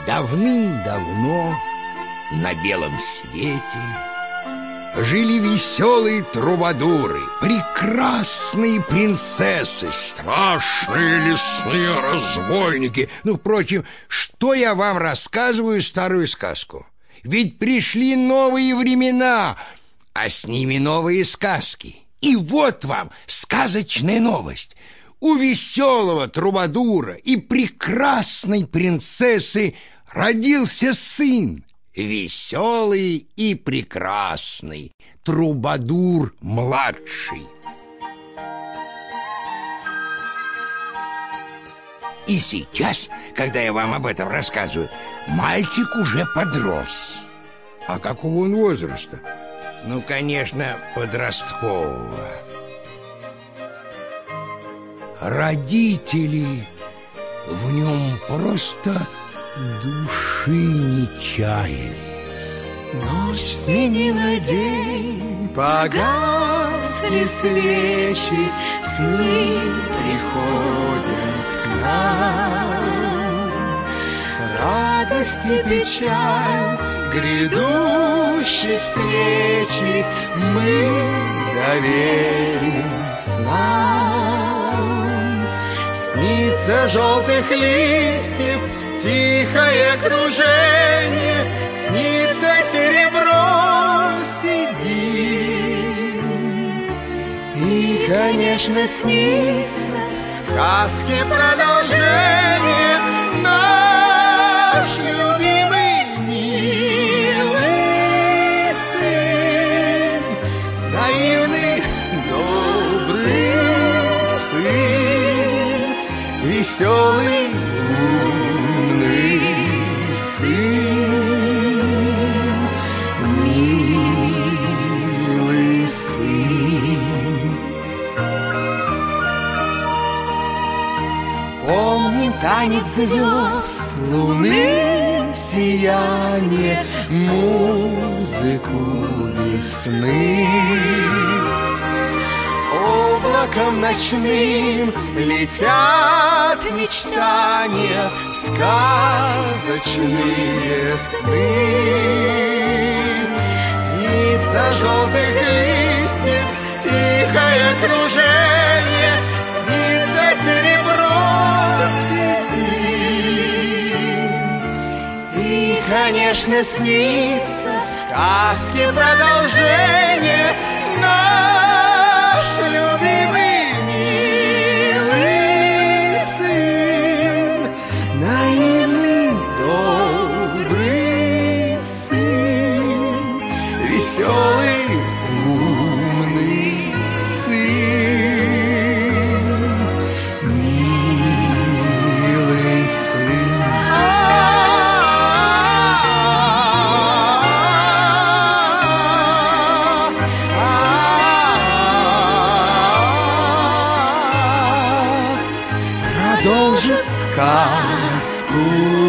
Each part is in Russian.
Давным-давно на белом свете жили веселые трубадуры, прекрасные принцессы, страшные лесные разбойники. Ну, впрочем, что я вам рассказываю старую сказку? Ведь пришли новые времена, а с ними новые сказки. И вот вам сказочная новость. У веселого трубадура и прекрасной принцессы родился сын, веселый и прекрасный Трубадур-младший. И сейчас, когда я вам об этом рассказываю, мальчик уже подрос. А какого он возраста? Ну, конечно, подросткового. Родители в нем просто души не чаяли. Ночь сменила день, погасли свечи, сны приходят к нам. Радость и печаль грядущей встречи мы доверим снам. Снится желтых листьев тихое кружение, снится серебро седин. И, конечно, снится сказки продолжение. Наш любимый милый сын, наивный добрый сын, веселый танец звезд, луны, сияние, музыку весны. Облаком ночным летят мечтания в сказочные сны. Снится желтых листьев тихое кружение, снится серебро седин. И, конечно, снится сказки продолжение. Наш любимый милый сын, наивный добрый сын, веселый умный сын, милый сын. Продолжит сказку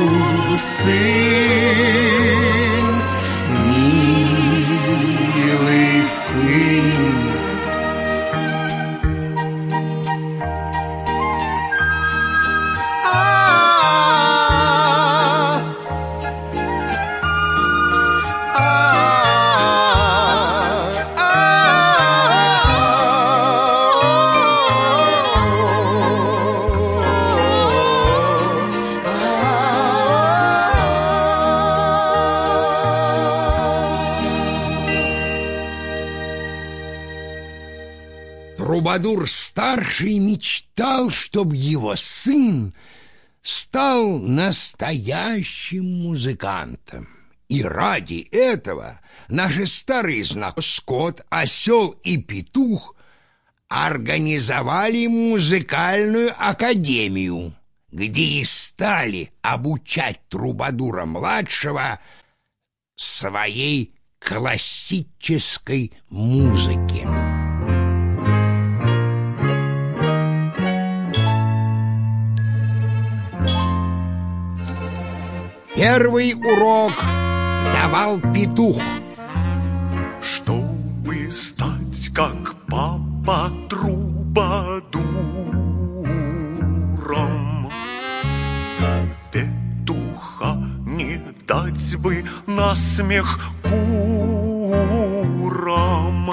сын, милый сын. Трубадур-старший мечтал, чтобы его сын стал настоящим музыкантом. И ради этого наши старые знакомые скот, осел и петух организовали музыкальную академию, где и стали обучать Трубадура-младшего своей классической музыке. Первый урок давал петух. Чтобы стать как папа трубадуром, петуха смех курам.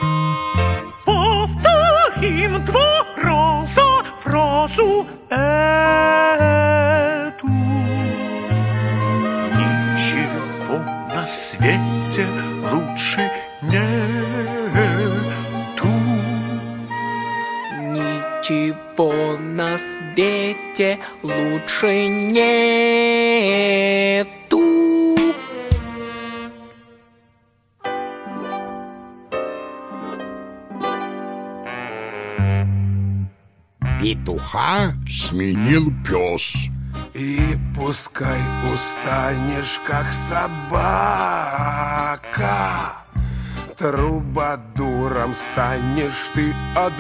Повторим 2 раза фразу эту. Ничего на свете лучше нету. Ничего на свете лучше нету. Петуха сменил пес. И пускай устанешь, как собака, трубадуром станешь ты,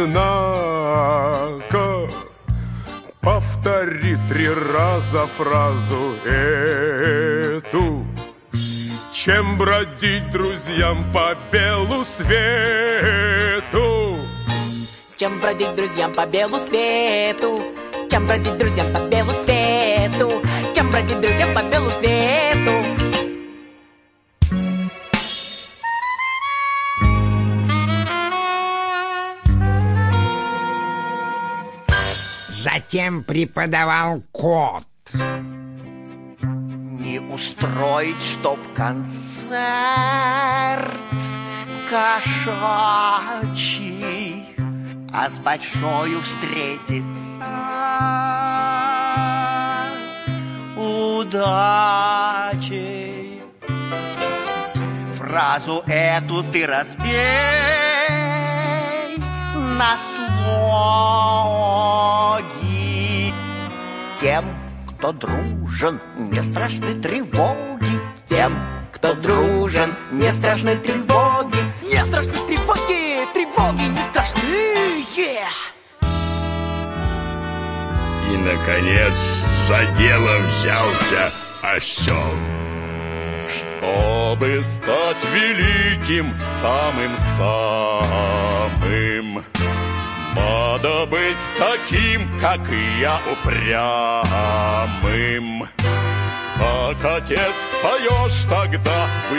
однако. Повтори 3 раза фразу эту. Чем бродить друзьям по белу свету? Чем бродить друзьям по белу свету? Чем бродить друзьям по белу свету? Чем бродить друзьям по белу свету? Затем преподавал кот. Не устроить, чтоб концерт кошачий, а с большою встретиться удачей. Фразу эту ты разбей на слоги. Тем, кто дружен, не страшны тревоги. Тем, кто дружен, не страшны тревоги. Не страшны тревоги, тревоги не страшны. И, наконец, за дело взялся осел. Чтобы стать великим, самым-самым, надо быть таким, как и я, упрямым. Как отец поешь тогда в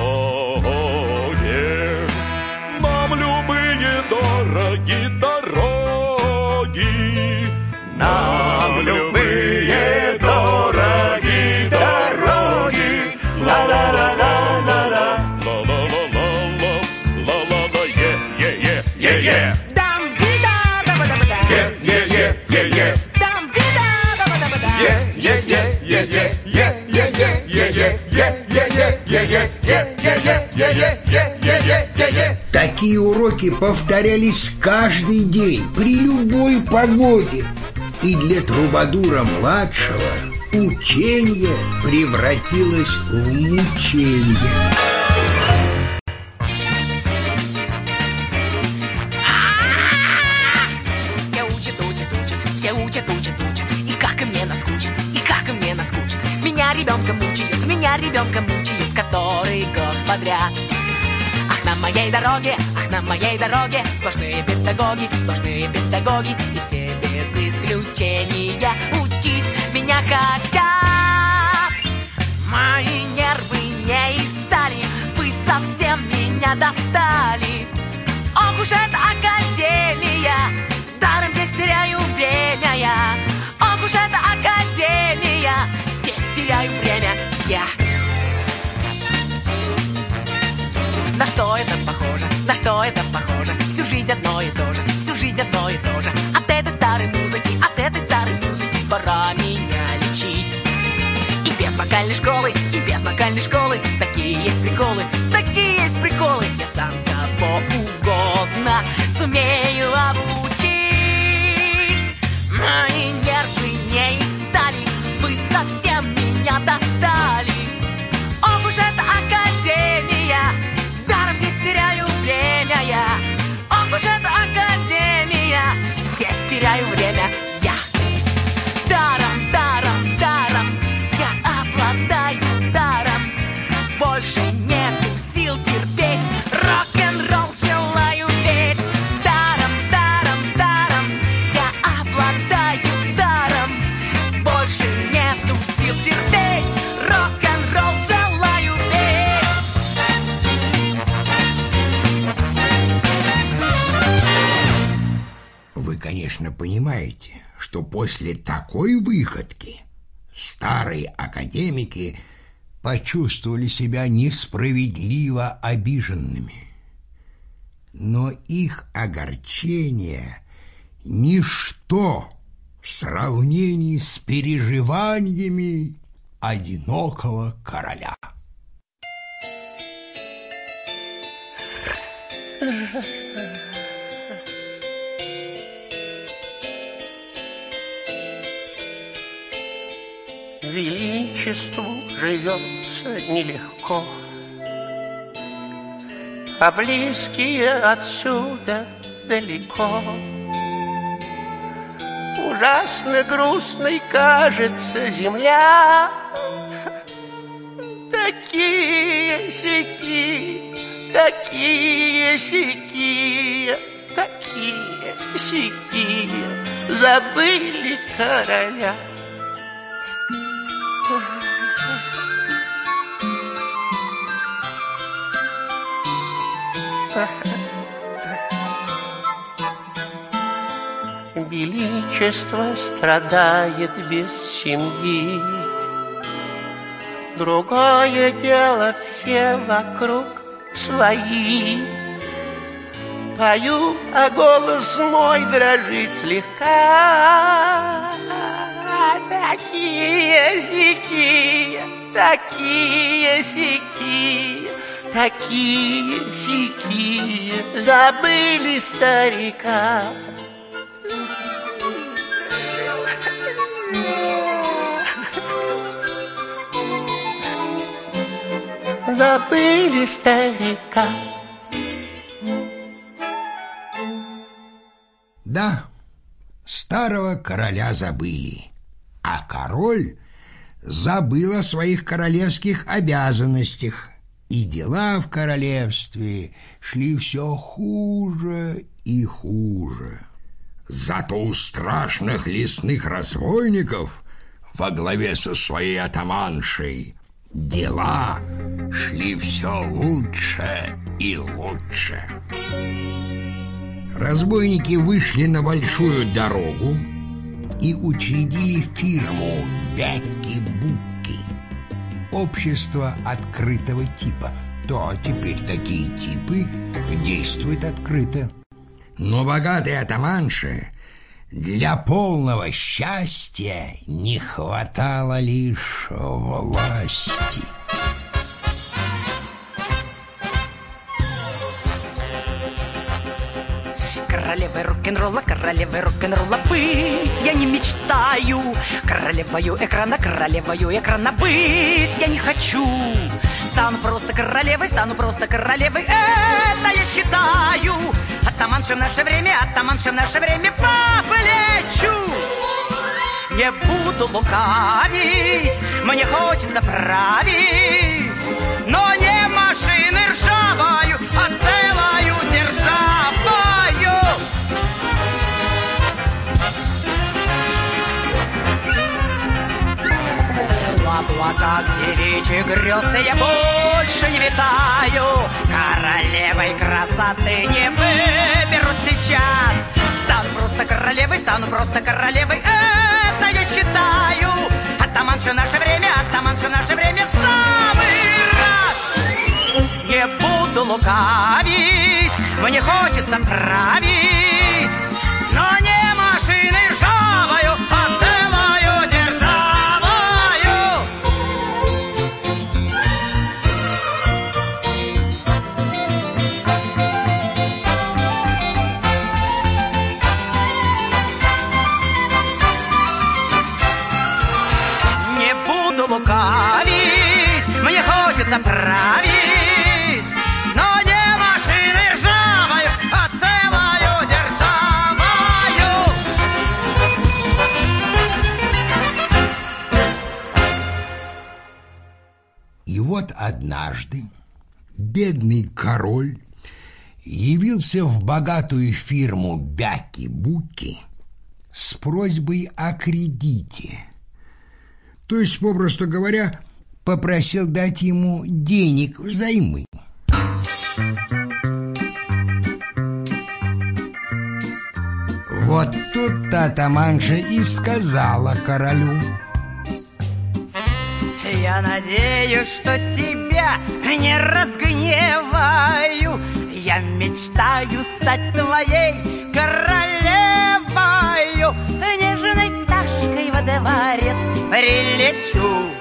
итоге, нам любые дороги дороги. Нам любые дороги дороги. Ла-ла-ла-ла-ла-ла. Ла-ла-ла-ла-ла-ла-ла, е-е-е-е-е. Е-е-е-е-е. Такие уроки повторялись каждый день, при любой погоде. И для трубадура-младшего учение превратилось в мучение. Все учат, учат, учат, все учат, учат, учат. И как и мне наскучит, и как и мне наскучит. Меня ребенка мучают, который год подряд. Ах, на моей дороге, сплошные педагоги, и все без исключения учить меня хотят. Мои нервы не из стали, вы совсем меня достали. Ох уж эта академия, даром здесь теряю время я. Ох уж эта академия, здесь теряю время я. На что это похоже, на что это похоже? Всю жизнь одно и то же, всю жизнь одно и то же. От этой старой музыки пора меня лечить. И без вокальной школы, такие есть приколы, я сам кого угодно сумею обучить. Мои нервы не из стали, вы совсем меня достали. Ох уж эта академия, даром здесь теряю время я. Ох уж эта академия, здесь теряю время я. Даром, даром, даром, я обладаю даром. Больше нету сил терпеть, рок-н-ролл желаю петь. Даром, даром, даром, я обладаю даром. Больше нету сил терпеть, рок-н-ролл желаю петь. конечно, понимаете, что после такой выходки старые академики почувствовали себя несправедливо обиженными. Но их огорчение — ничто в сравнении с переживаниями одинокого короля. Величеству живется нелегко, а близкие отсюда далеко. Ужасно грустной кажется земля. Такие-сякие, такие-сякие, такие-сякие забыли короля. Величество страдает без семьи. Другое дело, все вокруг свои. Пою, а голос мой дрожит слегка. Такие-сякие, такие-сякие, такие-сякие забыли старика. Забыли старика. Да, старого короля забыли, а король забыл о своих королевских обязанностях, и дела в королевстве шли все хуже и хуже. Зато у страшных лесных разбойников во главе со своей атаманшей дела шли все лучше и лучше. Разбойники вышли на большую дорогу и учредили фирму «Бяки-буки», общество открытого типа. Да, теперь такие типы действуют открыто. Но богатой атаманше для полного счастья не хватало лишь власти. Королевой рок-н-ролла быть я не мечтаю. Королевою экрана быть я не хочу. Стану просто королевой, это я считаю. Атаманша в наше время поплечу. Не буду лукавить, мне хочется править, но не машины ржавою, а целою державою. Ла-ла, как девичьи грезы я больше не витаю. Королевой красоты не выберут сейчас. Стану просто королевой, это я считаю. Атаманша в наше время в самый раз. Не буду лукавить, мне хочется править, но не машиной ржавою, а целою державою. Не буду лукавить, мне хочется править, но не машиной ржавою, а целою державою. И вот однажды бедный король явился в богатую фирму «Бяки-буки» с просьбой о кредите. То есть, попросту говоря, попросил дать ему денег взаймы. Вот тут-то атаманша и сказала королю: я надеюсь, что тебя не разгневаю. Я мечтаю стать твоей королевою. Нежной пташкой во дворец прилечу.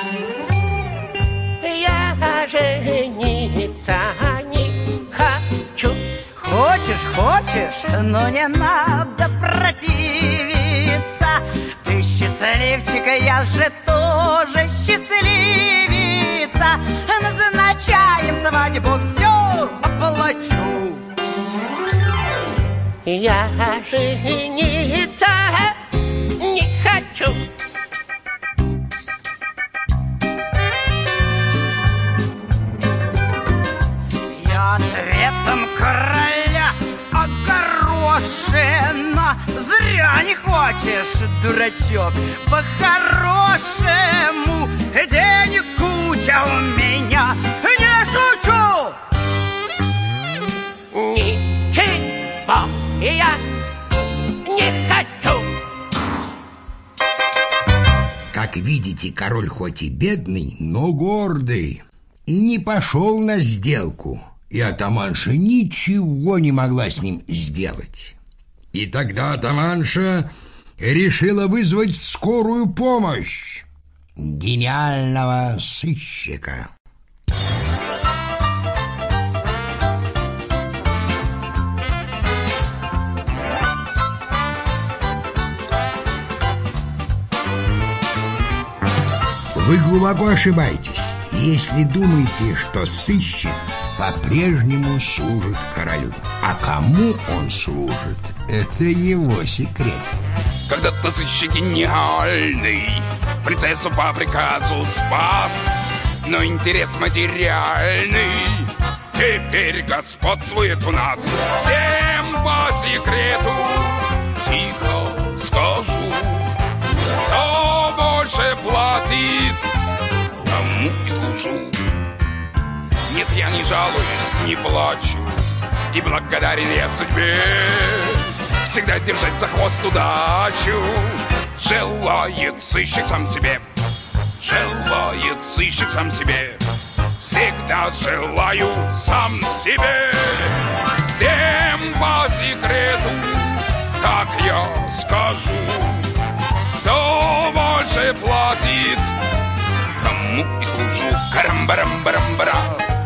Я жениться не хочу. Хочешь, но не надо противиться. Ты счастливчик, я же тоже счастливица. Назначаем свадьбу, все оплачу. Я жениться не хочу. Я ответом короля огорошена. Зря не хочешь, дурачок, по-хорошему. Денег куча у меня, не шучу. Ничего я не хочу. Как видите, король хоть и бедный, но гордый, и не пошел на сделку, и атаманша ничего не могла с ним сделать. И тогда атаманша решила вызвать скорую помощь гениального сыщика. Вы глубоко ошибаетесь, если думаете, что сыщик по-прежнему служит королю. А кому он служит, это его секрет. Когда-то сыщик гениальный принцессу по приказу спас, но интерес материальный теперь господствует у нас. Всем по секрету тихо скажу: кто больше платит, тому и служу. Нет, я не жалуюсь, не плачу, и благодарен я судьбе всегда держать за хвост удачу. Желает сыщик сам себе, желает сыщик сам себе, всегда желаю сам себе. Всем по секрету, так я скажу: кто больше платит, тому и служу. Карам-барам-барам-бара,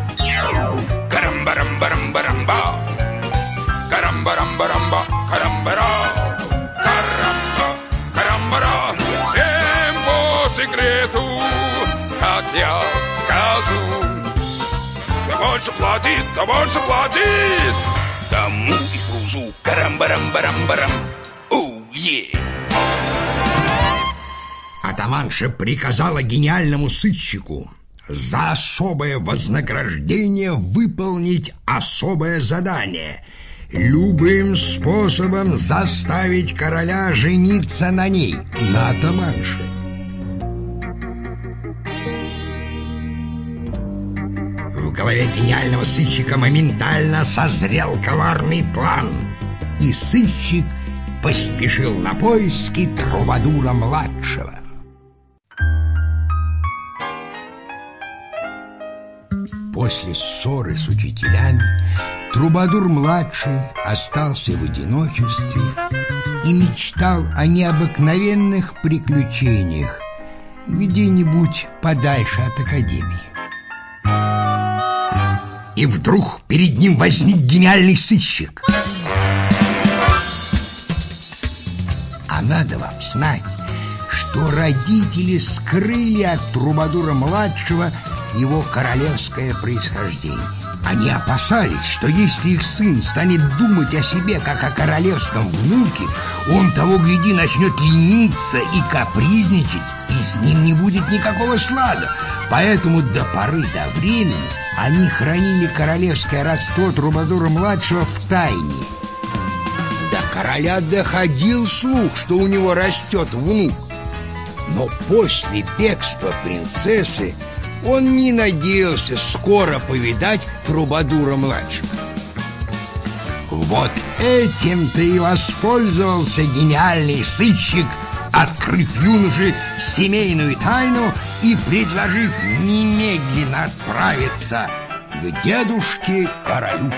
карам-барам-барам-барам-ба, карам-барам-барам-ба, карам-бара, карам-ба, карам-бара. Всем по секрету, как я скажу: кто больше платит, кто больше платит, тому и служу. Карам-барам-барам-барам. Атаманша приказала гениальному сыщику за особое вознаграждение выполнить особое задание: любым способом заставить короля жениться на ней, на атаманше. В голове гениального сыщика моментально созрел коварный план, и сыщик поспешил на поиски Трубадура-младшего. После ссоры с учителями Трубадур-младший остался в одиночестве и мечтал о необыкновенных приключениях где-нибудь подальше от академии. И вдруг перед ним возник гениальный сыщик. А надо вам знать, что родители скрыли от Трубадура-младшего его королевское происхождение. Они опасались, что если их сын станет думать о себе, как о королевском внуке, он, того гляди, начнет лениться и капризничать, и с ним не будет никакого слада. Поэтому до поры до времени они хранили королевское родство Трубадура-младшего в тайне. До короля доходил слух, что у него растет внук. Но после бегства принцессы он не надеялся скоро повидать Трубадура-младшего. В Вот этим-то и воспользовался гениальный сыщик, открыв юноше семейную тайну и предложив немедленно отправиться к дедушке-королю.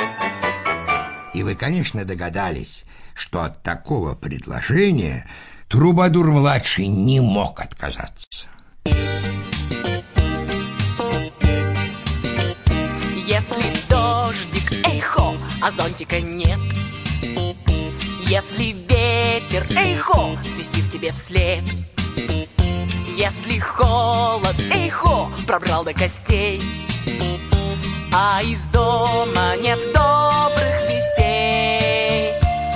И вы, конечно, догадались, что от такого предложения Трубадур-младший не мог отказаться. Если дождик, эй-хо, а зонтика нет, если ветер, эй-хо, свистит тебе вслед, если холод, эй-хо, пробрал до костей, а из дома нет добрых вестей.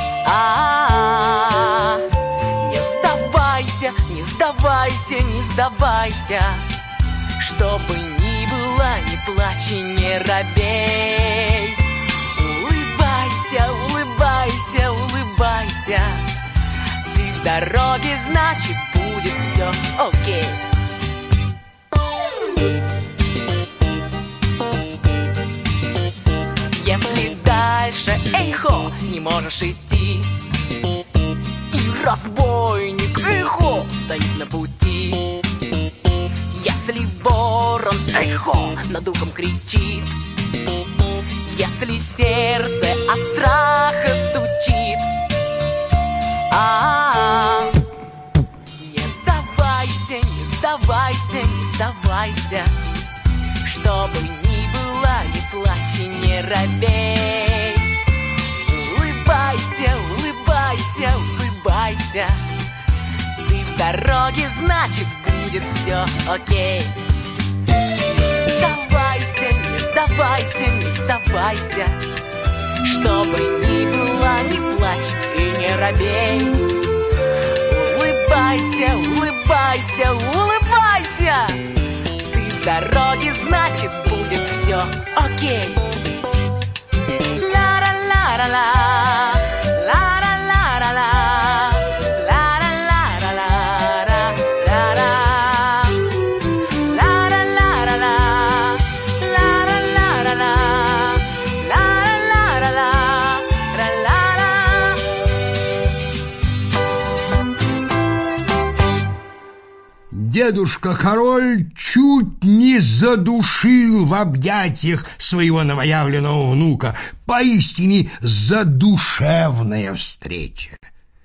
Не сдавайся, не сдавайся, не сдавайся. Что бы ни было, не плачь и не робей. Улыбайся, улыбайся, улыбайся. Ты в дороге, значит, будет все окей. Если дальше, эй-хо, не можешь идти, и разбойник, эй-хо, стоит на пути, если ворон, эй-хо, над ухом кричит, если сердце от страха стучит, не сдавайся, не сдавайся, не сдавайся. Что бы ни было, не плачь и не робей. Улыбайся, улыбайся, улыбайся. Ты в дороге, значит, будет все окей. Не сдавайся, не сдавайся, не сдавайся. Что бы ни было, не плачь и не робей. Улыбайся, улыбайся, улыбайся. Дороги, значит, будет все окей. Ла-ла-ла-ла-ла, ла-ла-ла-ла-ла, ла-ла-ла-ла-ла, ла-ла-ла-ла-ла, ла-ла-ла-ла-ла, ла-ла-ла-ла-ла. Дедушка-король чуть не задушил в объятиях своего новоявленного внука. Поистине задушевная встреча.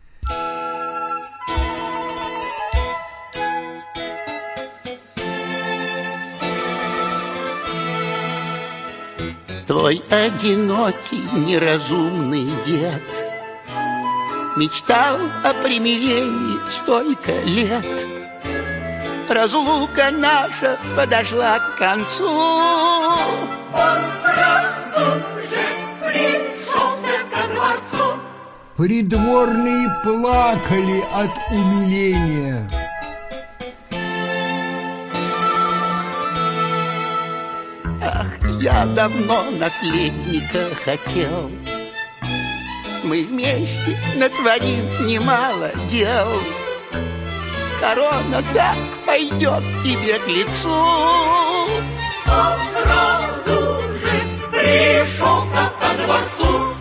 Твой одинокий, неразумный дед мечтал о примирении столько лет. Разлука наша подошла к концу. Он сразу же пришелся ко дворцу. Придворные плакали от умиления. Ах, я давно наследника хотел. Мы вместе натворим немало дел. Корона так пойдет тебе к лицу. Он сразу же пришелся ко дворцу.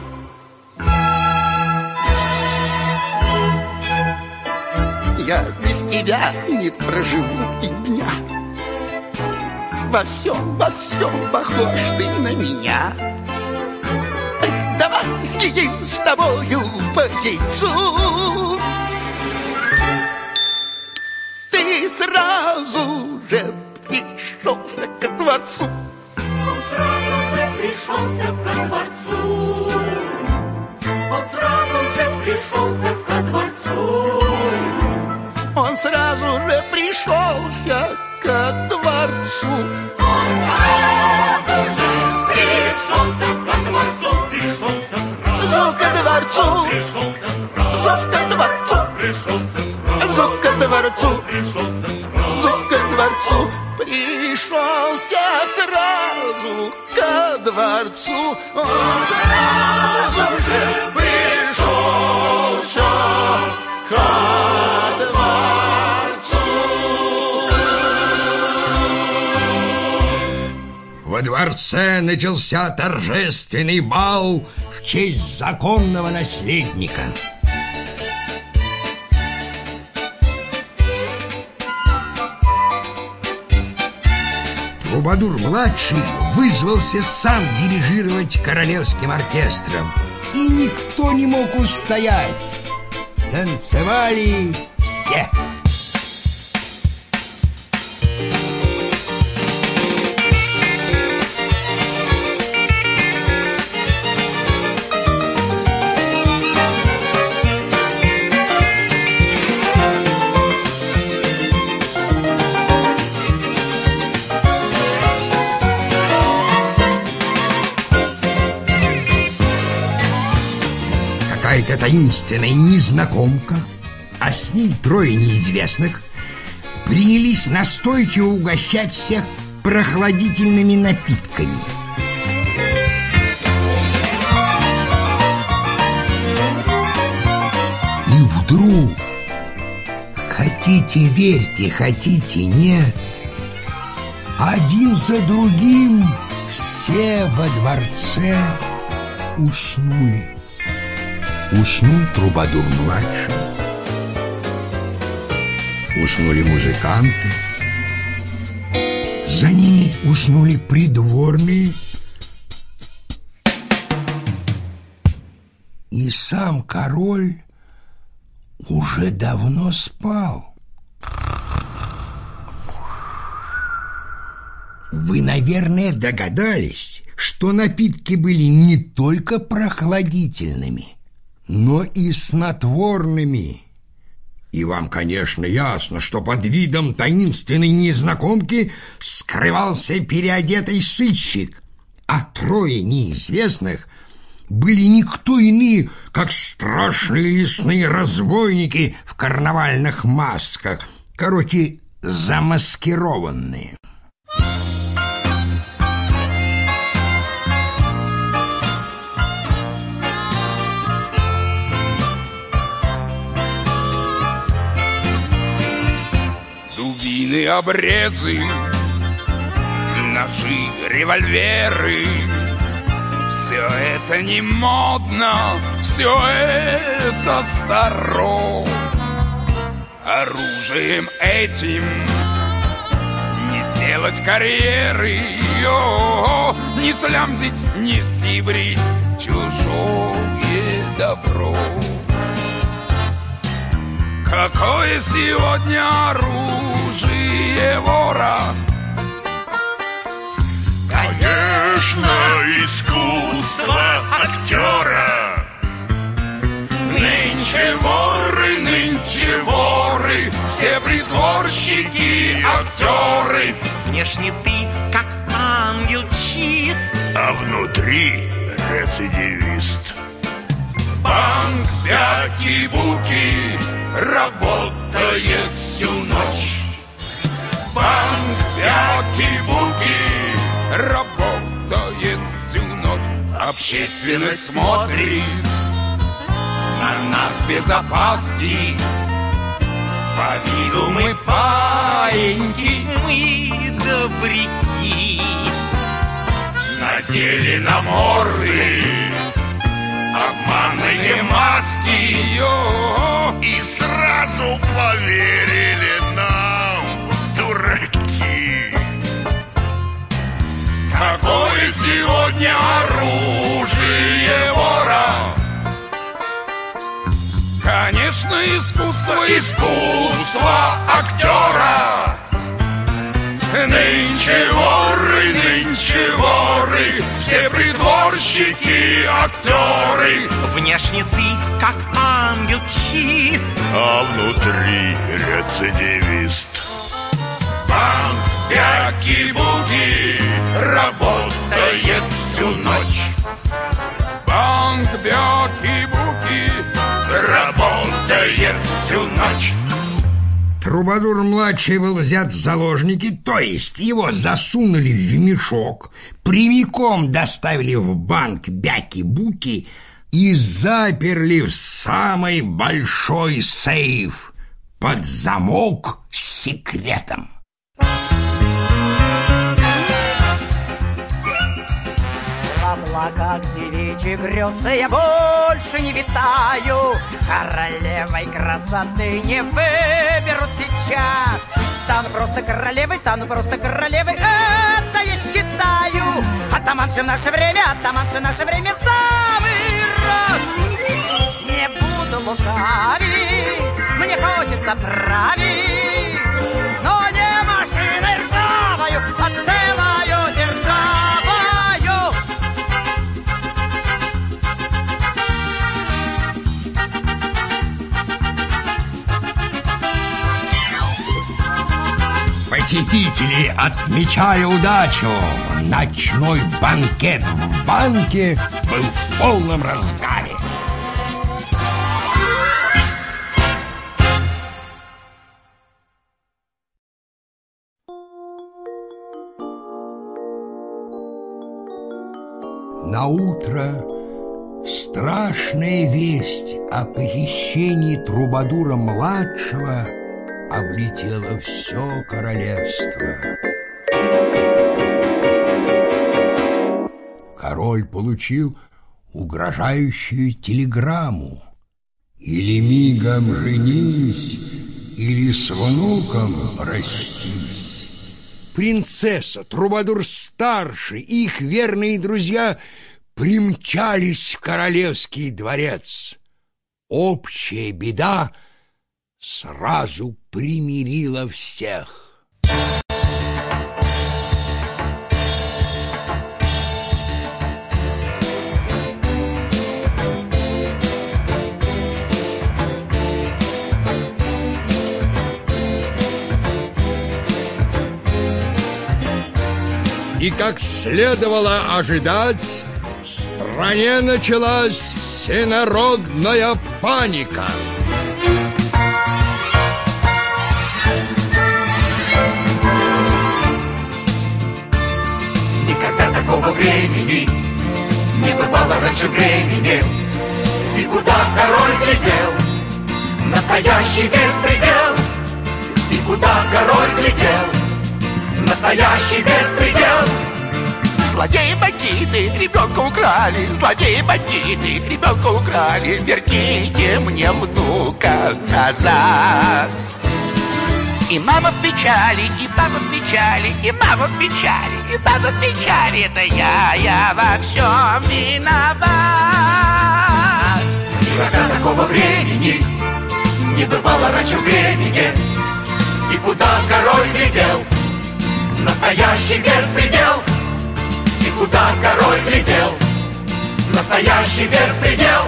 Я без тебя не проживу и дня. Во всем похож ты на меня. Давай съедим с тобою по яйцу. Ты сразу же пришелся ко дворцу. Он сразу же пришелся ко дворцу. Он сразу же пришелся ко дворцу. Он сразу же пришелся ко дворцу. Он сразу же пришелся ко дворцу. Пришелся сразу ко дворцу. Пришелся сразу ко дворцу. Пришелся сразу ко дворцу. Пришелся сразу ко дворцу. Пришелся сразу ко дворцу. Он сразу же пришелся ко дворцу. Во дворце начался торжественный бал в честь законного наследника. Трубадур-младший вызвался сам дирижировать королевским оркестром, и никто не мог устоять. Танцевали все. Какая-то таинственная незнакомка, а с ней трое неизвестных, принялись настойчиво угощать всех прохладительными напитками. И вдруг, хотите верьте, хотите нет, один за другим все во дворце уснули. Уснул Трубадур-младший, уснули музыканты, за ними уснули придворные, и сам король уже давно спал. Вы, наверное, догадались, что напитки были не только прохладительными, но и снотворными. И вам, конечно, ясно, что под видом таинственной незнакомки скрывался переодетый сыщик, а трое неизвестных были никто иные, как страшные лесные разбойники в карнавальных масках, короче, замаскированные. Обрезы, ножи, револьверы, все это не модно, все это старо. Оружием этим не сделать карьеры, не слямзить, не стибрить чужое добро. Какое сегодня оружие вора? Конечно, искусство актера. Нынче воры, все притворщики, актеры. Внешне ты, как ангел чист, А внутри рецидивист. Банк Бяки-Буки работает всю ночь. Банк Бяки-Буки работает всю ночь. Общественность смотрит на нас без опаски. По виду мы паиньки, мы добряки. надели на морды обманные маски. И сразу поверили нам, дураки. Какое сегодня оружие вора? Конечно, искусство актера. Нынче воры, все притворщики, актеры. Внешне ты, как ангел чист, А внутри рецидивист. Банк Бяки-Буки работает всю ночь. Банк Бяки-Буки работает всю ночь. Трубадур-младший был взят в заложники, то есть его засунули в мешок, прямиком доставили в банк Бяки-Буки и заперли в самый большой сейф под замок с секретом. облака девичьи грезы я больше не витаю. Королевой красоты не выберут сейчас. Стану просто королевой, это я считаю. Атаманши в наше время в самый раз. Не буду лукавить, мне хочется править, но не машиной ржавою, а целою державою. Посетители, отмечая удачу, ночной банкет в банке был в полном разгаре. Наутро страшная весть о похищении Трубадура-младшего облетело все королевство. Король получил угрожающую телеграмму: или мигом женись, или с внуком растись. Принцесса, Трубадур-старший и их верные друзья примчались в королевский дворец. Общая беда сразу примирила всех. И, как следовало ожидать, в стране началась всенародная паника. Никогда такого времени не бывало раньше времени. И куда король глядел, настоящий беспредел. И куда король глядел, настоящий беспредел. Злодеи-бандиты ребенка украли, злодеи-бандиты ребенка украли. Верните мне внука назад. И мама в печали, и папа в печали, и мама в печали, и папа в печали. Это я во всем виноват. Никогда такого времени не бывало раньше времени. И куда король глядел, настоящий беспредел. И куда король глядел, настоящий беспредел.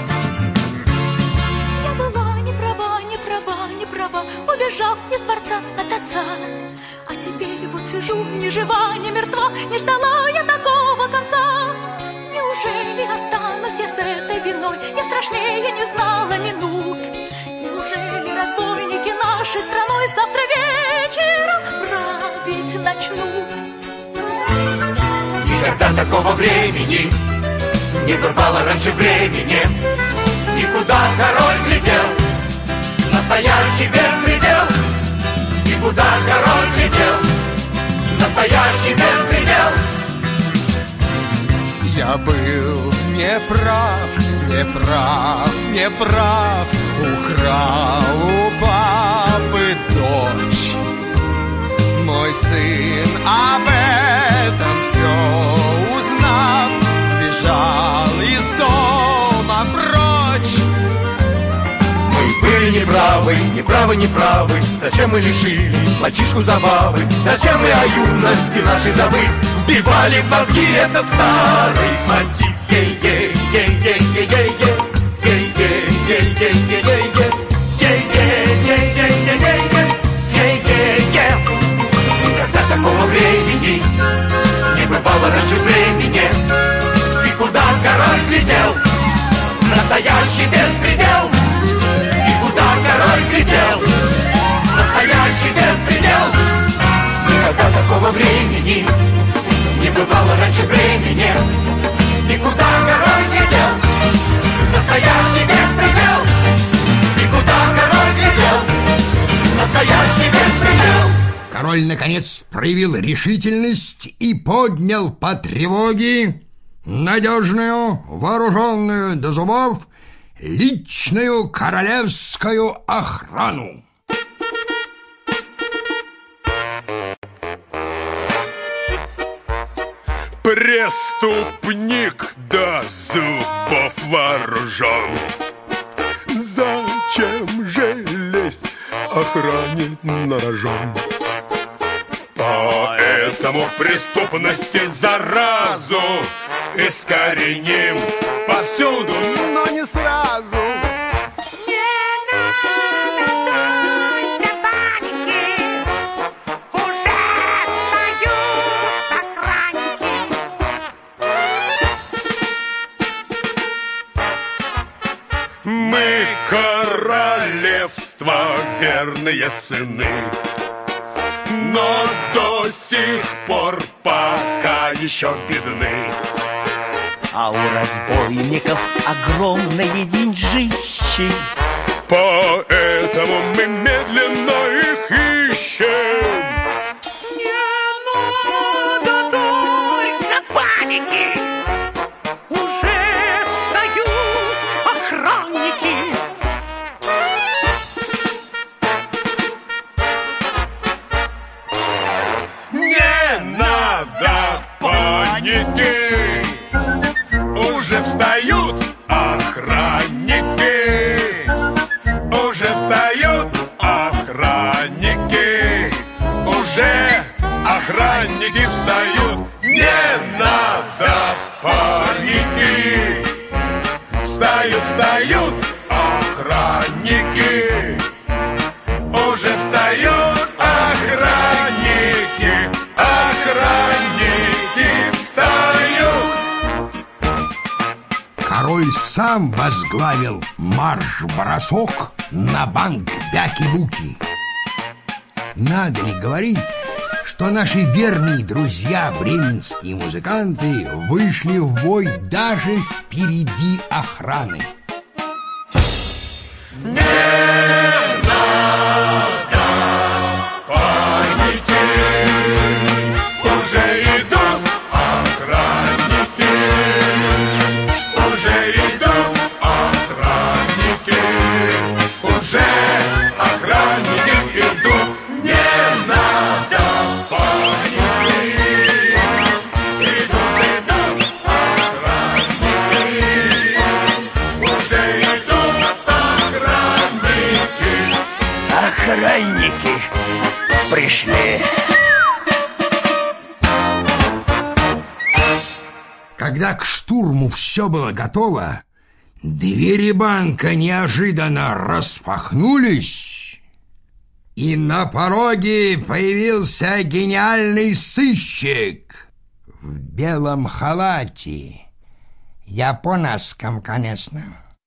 Я была не права, убежав из дворца от отца. А теперь вот сижу, ни жива, ни мертва, не ждала я такого конца. Неужели останусь я с этой виной? Я страшнее не знала минут. Неужели разбойники нашей страной завтра вечером править начнут? Никогда такого времени не бывало раньше времени. И куда король глядел, настоящий беспредел. И куда король глядел, настоящий беспредел. Я был неправ, украл у папы дочь. Мой сын об этом все узнав, сбежал из дома прочь. Мы были неправы. Зачем мы лишили мальчишку забавы? Зачем мы о юности нашей забыв? Вбивали в мозги этот старый мотив. Никогда такого времени не бывало раньше времени. И куда король глядел, настоящий беспредел. И куда король глядел, настоящий беспредел. Никогда такого времени не бывало раньше времени. И куда король глядел, настоящий беспредел. И куда король глядел, настоящий беспредел. Король, наконец, проявил решительность и поднял по тревоге надежную, вооруженную до зубов, личную королевскую охрану. Преступник до зубов вооружен. Зачем же лезть охране на рожон? Поэтому преступности заразу искореним повсюду, но не сразу. Мы королевства верные сыны, но до сих пор пока еще бедны. А у разбойников огромные деньжищи, поэтому мы медленно их ищем. Не надо только паники, уже встают охранники. Не надо паники, уже встают охранники, уже встают охранники, уже охранники встают. Не надо паники, встают, встают охранники, уже встают охранники, охранники встают. Король сам возглавил марш-бросок на банк Бяки-Буки. Надо ли говорить, что наши верные друзья, бременские музыканты, вышли в бой даже впереди охраны? охранники пришли. Когда к штурму все было готово, двери банка неожиданно распахнулись, и на пороге появился гениальный сыщик в белом халате, японском, конечно.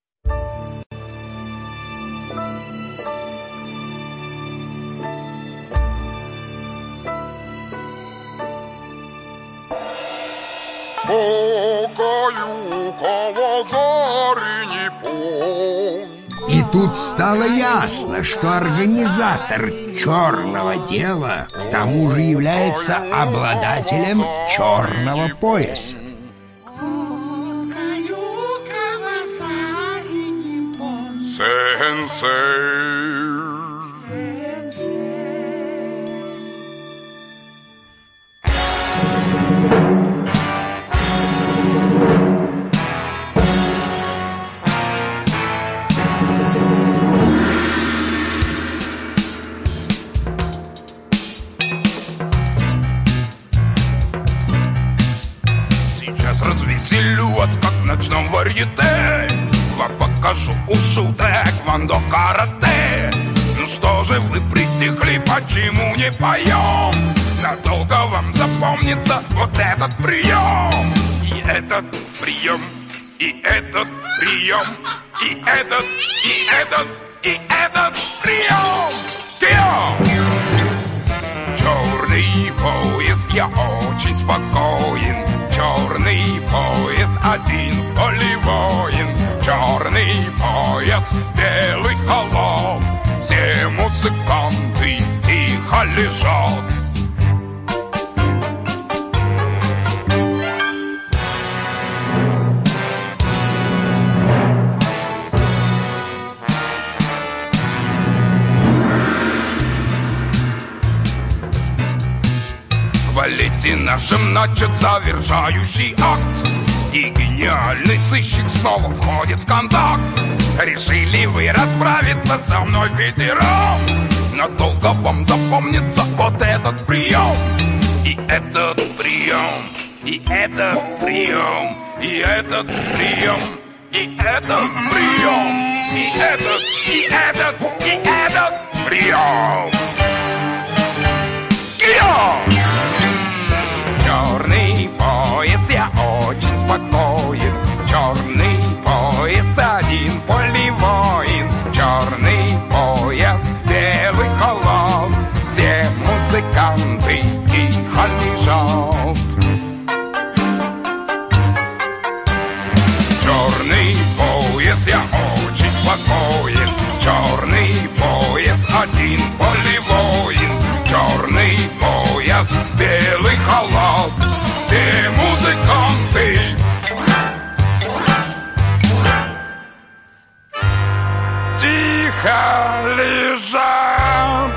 И тут стало ясно, что организатор черного дела к тому же является обладателем черного пояса. Сенсей. Развеселю вас, как в ночном варьете. Вам покажу ушу тэквондо карате. Ну что же вы притихли, почему не поем? Надолго вам запомнится вот этот прием. И этот прием, и этот прием, и этот, и этот, и этот прием. Черный пояс, я очень спокоен. Черный пояс, один в поле воин. Черный пояс, белый халат. Все музыканты тихо лежат. Нажим начат завершающий акт, и гениальный сыщик снова входит в контакт. Решили вы расправиться со мной пятером? Надолго вам запомнится вот этот прием. И этот прием, и этот прием, и этот прием, и этот прием, и этот, и этот, и этот прием. Черный пояс, я очень спокоен. Черный пояс, один польный воин. Черный пояс, белый халат. Все музыканты тихо лежат. Черный пояс, я очень спокоен. Черный пояс, один польный воин. Черный пояс, белый халат. Все музыканты тихо лежат.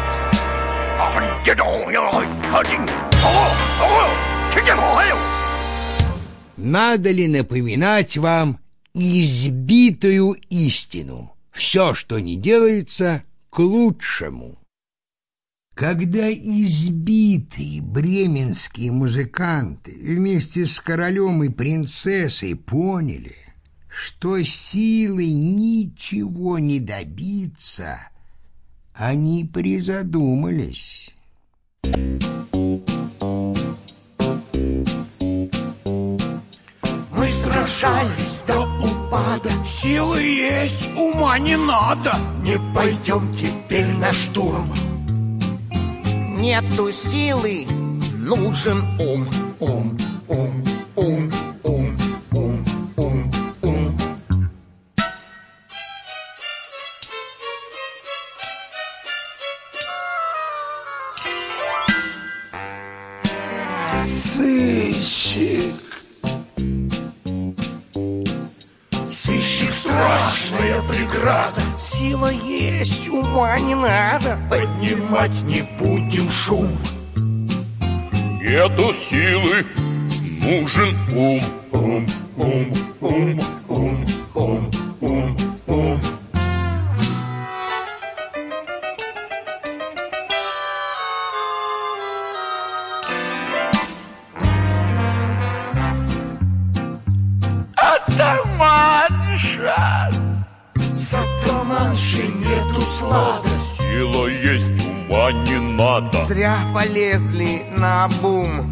Надо ли напоминать вам избитую истину? Все, что не делается, к лучшему. Когда избитые бременские музыканты вместе с королем и принцессой поняли, что силой ничего не добиться, они призадумались. Мы сражались до упада. Силы есть, ума не надо. Не пойдем теперь на штурм. Нету силы, нужен ум. Ум, ум, ум, ум, ум, ум, ум. Сыщик. Сыщик — страшная преграда. Сила есть, ума не надо. Поднимать не будем шум. Нету силы, нужен ум. Ум, ум, ум, ум, ум, ум, ум. Атаманша. С атаманшей нету слада. Сила есть, ума не надо. Зря полезли на бум.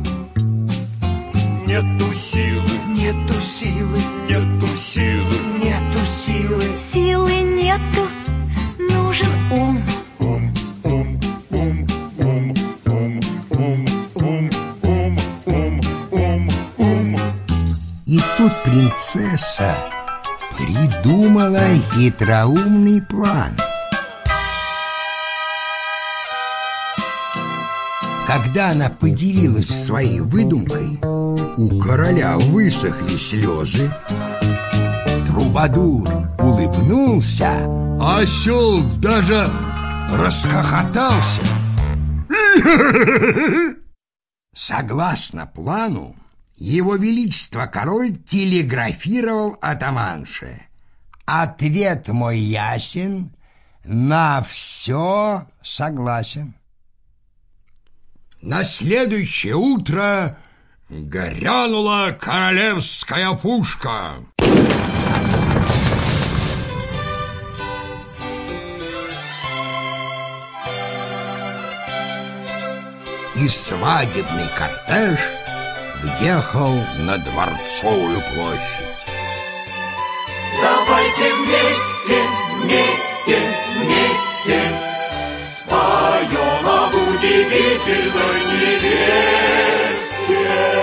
Нету силы, Нету силы, нету силы. нету силы. Силы нету, нужен ум. Ум, ум, ум, ум, ум, ум, ум, ум, ум, ум, ум. И тут принцесса придумала хитроумный план. Когда она поделилась своей выдумкой, у короля высохли слезы, трубадур улыбнулся, а осел даже расхохотался. Согласно плану, его величество король телеграфировал атаманше: «Ответ мой ясен, на все согласен». На следующее утро грянула королевская пушка. И свадебный кортеж въехал на Дворцовую площадь. Давайте вместе, вместе, вместе споем об удивительной невесте.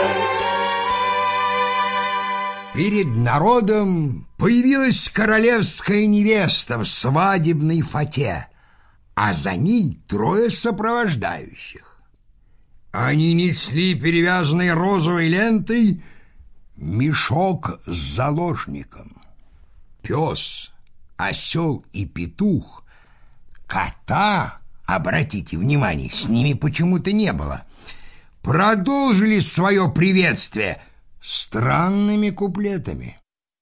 Перед народом появилась королевская невеста в свадебной фате, а за ней трое сопровождающих. Они несли перевязанный розовой лентой мешок с заложником. Пес, осел и петух. Кота, обратите внимание, с ними почему-то не было, продолжили свое приветствие странными куплетами.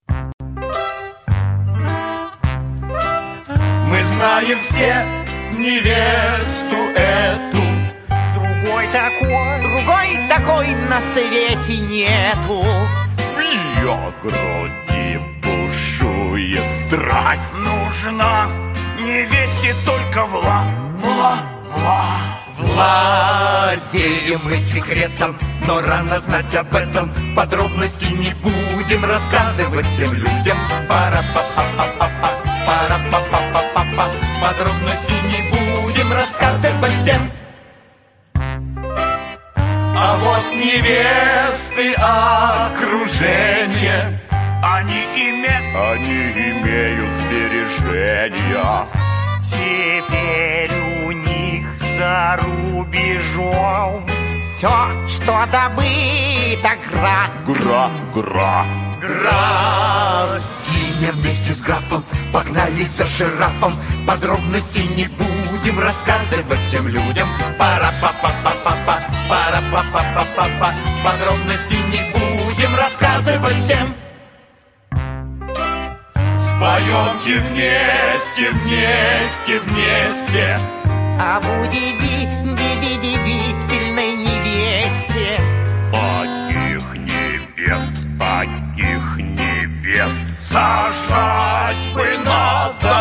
Мы знаем все невесту эту, Другой такой на свете нету. в ее груди бушует страсть. Нужна невесте только Владеем мы секретом, но рано знать об этом. Подробности не будем рассказывать всем людям. Пара-па-па-па-па-па, пара-па-па-па-па-па. Подробности не будем рассказывать всем. А вот невесты окружение, они имеют сбережения. Теперь у них за рубежом все, что добыто, Графиня вместе с графом погнались за жирафом. Подробностей не будем рассказывать всем людям. Пара-па-па-па-па-па, пара-па-па-па-па-па. Подробностей не будем рассказывать всем. Споемте вместе. об удивительной невесте. Таких невест сажать бы надо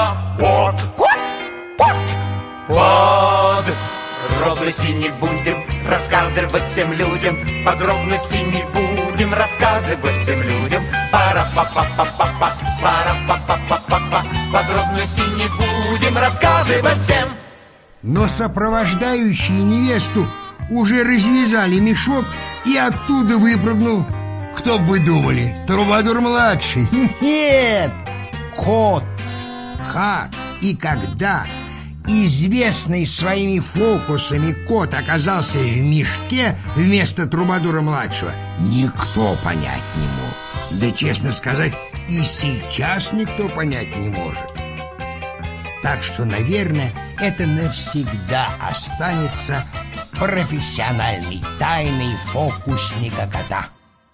Подробностей не будем рассказывать всем людям. Подробностей не будем рассказывать всем людям. Пара-па-па-па-па-па, пара-па-па-па-па-па. Подробностей не будем рассказывать всем. Но сопровождающие невесту уже развязали мешок, и оттуда выпрыгнул, кто бы думали, Трубадур-младший. Нет, кот. Как и когда известный своими фокусами кот оказался в мешке вместо Трубадура-младшего, никто понять не мог. Да, честно сказать, и сейчас никто понять не может. Так что, наверное, это навсегда останется профессиональной тайной фокусника кота.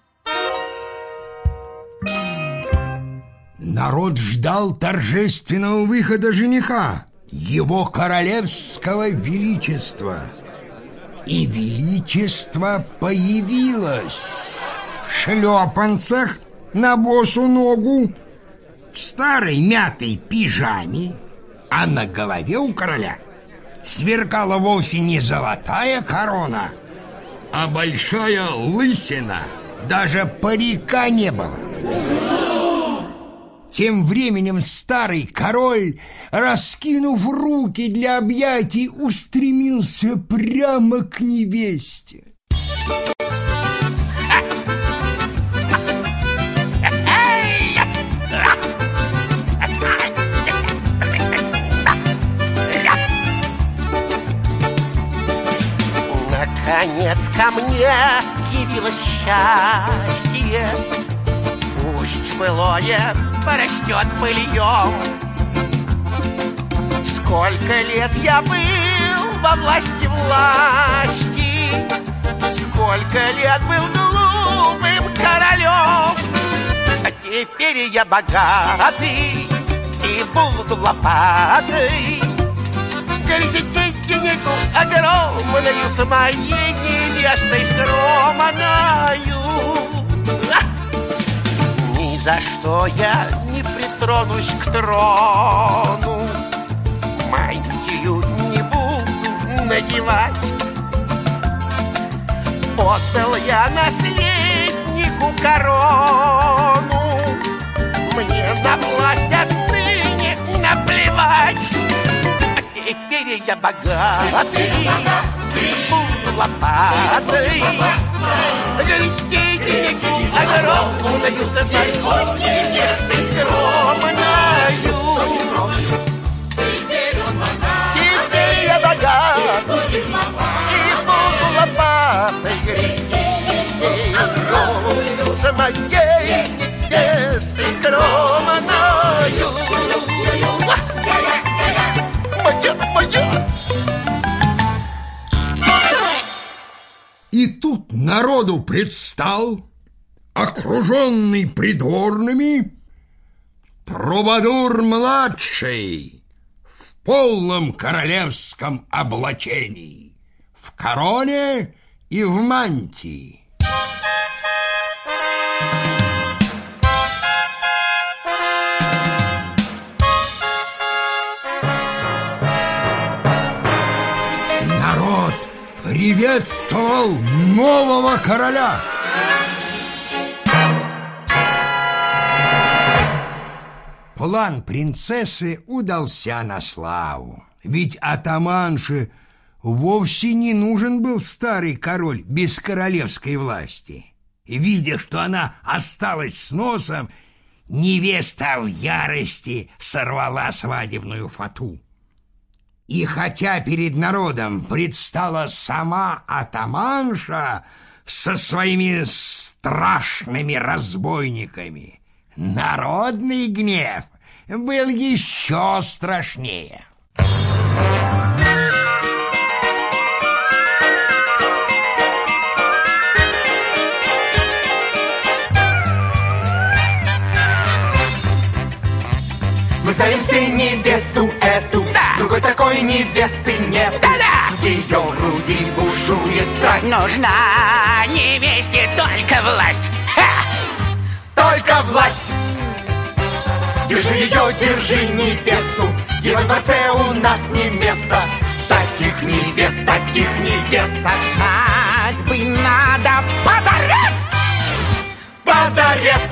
Народ ждал торжественного выхода жениха, его королевского величества. И величество появилось в шлепанцах на босу ногу, в старой мятой пижаме, а на голове у короля сверкала вовсе не золотая корона, а большая лысина. Даже парика не было. Тем временем старый король, раскинув руки для объятий, устремился прямо к невесте. Наконец ко мне явилось счастье. Пусть былое порастет пыльем. Сколько лет я был во власти, сколько лет был глупым королем. А теперь я богатый и буду лопатой грызть денегу огромную с моей невестой скромною. Ни за что я не притронусь к трону, мантию не буду надевать. Отдал я наследнику корону, мне на власть отныне наплевать. А теперь я богатый, буду лопатой грести деньги огромную с моей невестой скромною. Теперь я богатый и буду лопатой грести деньги с моей невестой скромною. И народу предстал, окруженный придворными, Трубадур-младший в полном королевском облачении, в короне и в мантии. Народ приветствовал нового короля. План принцессы удался на славу, ведь атаманше вовсе не нужен был старый король без королевской власти. Видя, что она осталась с носом, невеста в ярости сорвала свадебную фату. И хотя перед народом предстала сама атаманша со своими страшными разбойниками, народный гнев был еще страшнее. Мы знаем все невесту эту, да. Другой такой невесты нет. Да-да! В ее груди бушует страсть. Нужна невесте только власть. Ха! Только власть. Держи ее, держи невесту. Ей во дворце у нас не место. Таких невест сажать бы надо под арест. Под арест.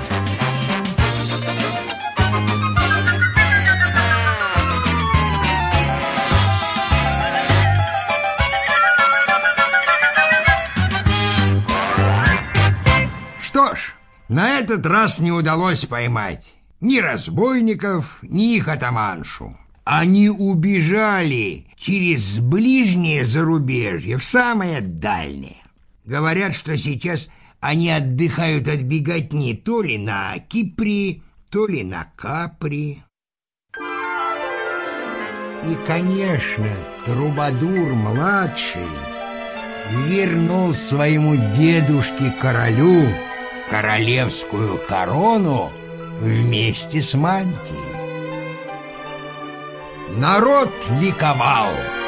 Что ж, на этот раз не удалось поймать ни разбойников, ни их атаманшу. Они убежали через ближнее зарубежье в самое дальнее. Говорят, что сейчас они отдыхают от беготни то ли на Кипре, то ли на Капри. И, конечно, Трубадур-младший вернул своему дедушке-королю королевскую корону вместе с мантией. Народ ликовал.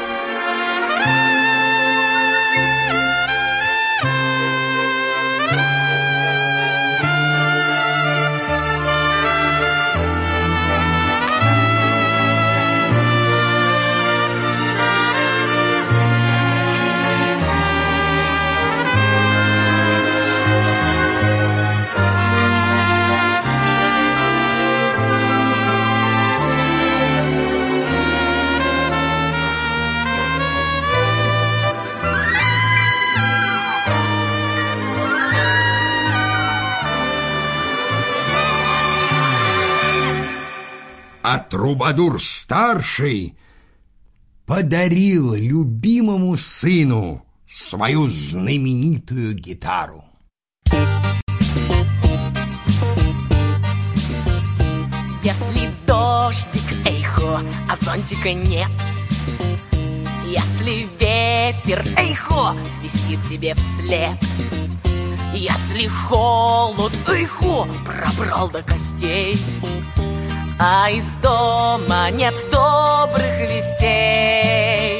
А Трубадур-старший подарил любимому сыну свою знаменитую гитару. Если дождик, эйхо, а зонтика нет, если ветер, эйхо, свистит тебе вслед, если холод, эйхо, пробрал до костей, а из дома нет добрых вестей.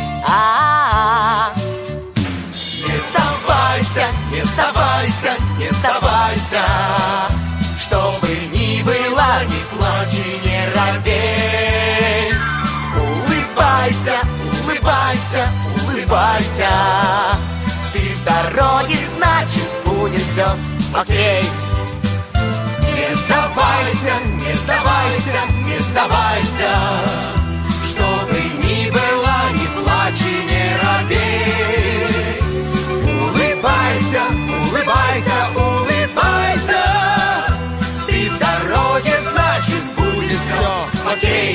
Не сдавайся, не сдавайся, не сдавайся. Что бы ни было, не плачь и не робей. Улыбайся, улыбайся, улыбайся. Ты в дороге, значит, будет все окей. Не сдавайся, не сдавайся, не сдавайся. Что бы ни было, не плачь и не робей. Улыбайся, улыбайся, улыбайся. Ты в дороге, значит, будет все окей.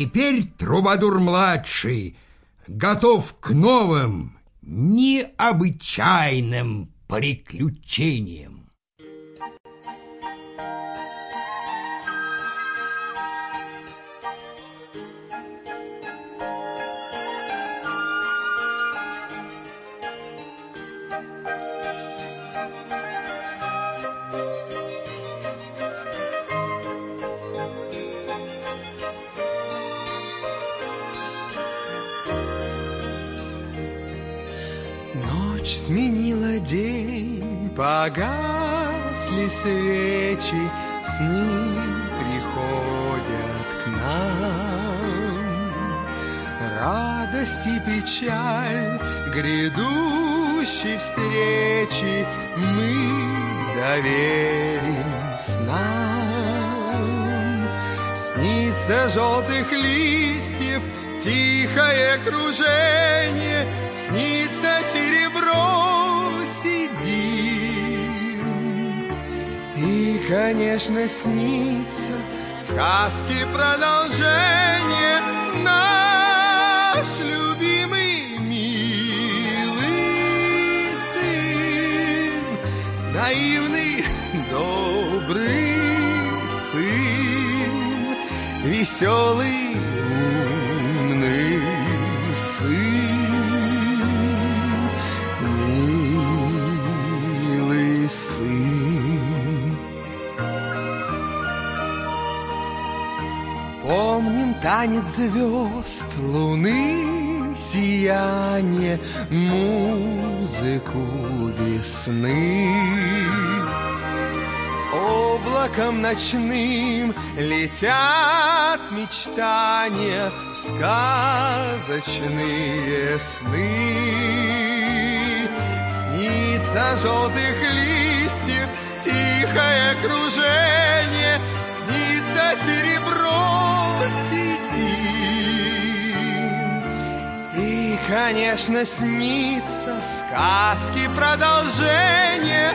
теперь Трубадур-младший готов к новым, необычайным приключениям. Ночь сменила день, погасли свечи, сны приходят к нам. Радость и печаль грядущей встречи мы доверим снам. Снится желтых листьев тихое кружение, снится серебро седин. И, конечно, снится сказки продолжение, наш любимый милый сын, наивный добрый сын, веселый умный сын, милый сын. Помним танец звезд, луны, сияние, музыку весны. Облаком ночным летят мечтания, сказочные сны. Снится желтых листьев тихое кружение, снится серебро седин. И, конечно, снится сказки продолжение,